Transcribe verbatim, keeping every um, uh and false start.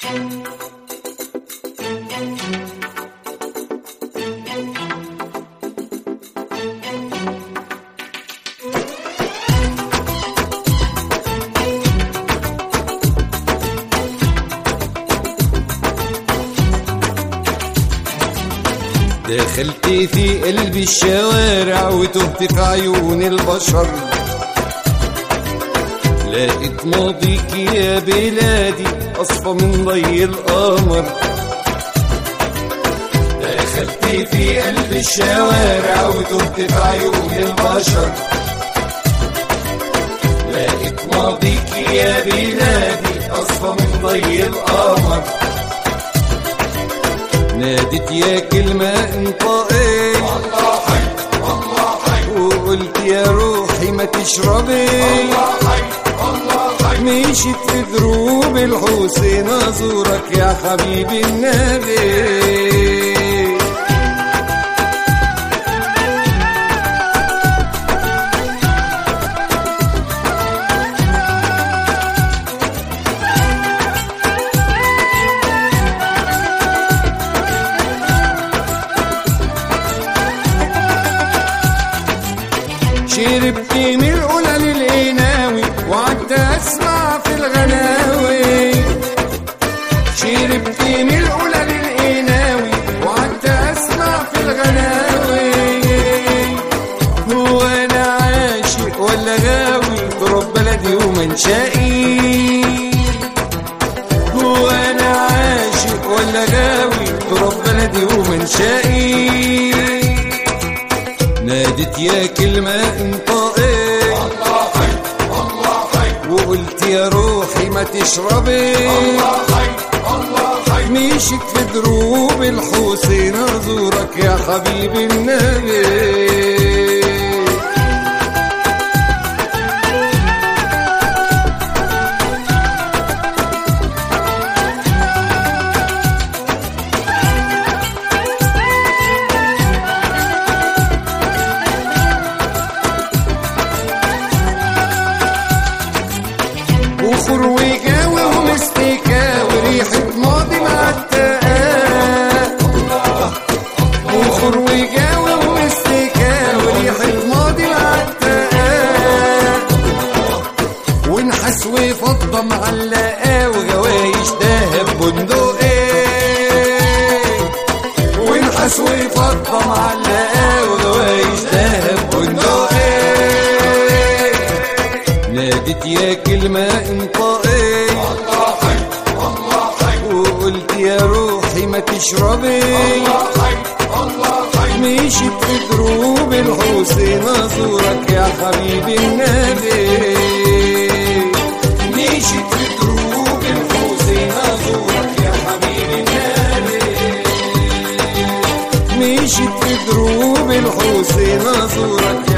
دخلت في قلب الشوارع وتهت في عيون البشر، لقيت ماضيك يا بلادي أصفى من ضي القمر. دخلت في قلب الشوارع وتهت في عيون البشر، لقيت ماضيك يا بلادي أصفى من ضي القمر. نادت يا كلمة انطقي والله حي والله حي، وقلت يا روحي ما تشربي والله حي والله حي. مشيت في دروب الحسين ازورك يا حبيبي النبي. شربت من القلل القناوي وقعدت اسمع في الغناوي، شربت من القلل القناوي وقعدت اسمع في الغناوي. هو انا عاشق ولا غاوي تراب بلدي ومنشائي؟ هو انا عاشق ولا غاوي تراب بلدي ومنشائي؟ نادت يا كلمة انطقي والله حي والله حي، وقلت يا روحي ما تشربي والله حي والله حي. مشيت في دروب الحسين ازورك يا حبيبي النبي. بخور وجاوي ومستكا وريحة ماضي معتقة، بخور وجاوي ومستكا وريحة ماضي معتقة، ونحاس وفضة معلقة وغوايش دهب بندقية، ونحاس وفضة معلقة وغوايش دهب بندقية. نادت يا كلمة انطقي والله حي والله حي، وقلت يا روحي ما تشربي والله حي والله حي. مشيت في دروب الحسين ازورك يا حبيبي النبي. مشيت في دروب الحسين ازورك يا حبيبي النبي. مشيت في دروب الحسين ازورك